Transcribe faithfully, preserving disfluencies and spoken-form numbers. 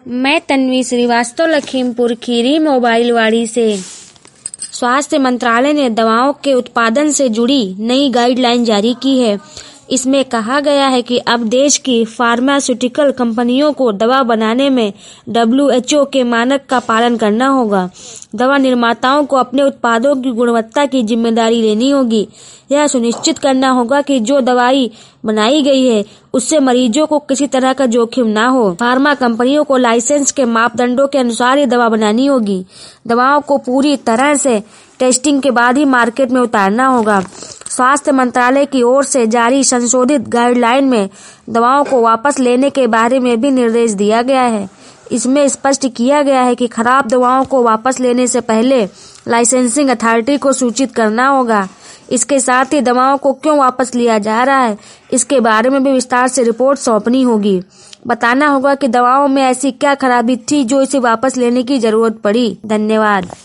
मैं तन्वी श्रीवास्तव, लखीमपुर खीरी मोबाइल वाड़ी से। स्वास्थ्य मंत्रालय ने दवाओं के उत्पादन से जुड़ी नई गाइडलाइन जारी की है। इसमें कहा गया है कि अब देश की फार्मास्यूटिकल कंपनियों को दवा बनाने में डब्ल्यू एच ओ के मानक का पालन करना होगा। दवा निर्माताओं को अपने उत्पादों की गुणवत्ता की जिम्मेदारी लेनी होगी। यह सुनिश्चित करना होगा कि जो दवाई बनाई गई है उससे मरीजों को किसी तरह का जोखिम ना हो। फार्मा कंपनियों को लाइसेंस के मापदंडों के अनुसार ही दवा बनानी होगी। दवाओं को पूरी तरह से टेस्टिंग के बाद ही मार्केट में उतारना होगा। स्वास्थ्य मंत्रालय की ओर से जारी संशोधित गाइडलाइन में दवाओं को वापस लेने के बारे में भी निर्देश दिया गया है। इसमें स्पष्ट किया गया है कि खराब दवाओं को वापस लेने से पहले लाइसेंसिंग अथॉरिटी को सूचित करना होगा। इसके साथ ही दवाओं को क्यों वापस लिया जा रहा है, इसके बारे में भी विस्तार से रिपोर्ट सौंपनी होगी। बताना होगा कि दवाओं में ऐसी क्या खराबी थी जो इसे वापस लेने की जरूरत पड़ी। धन्यवाद।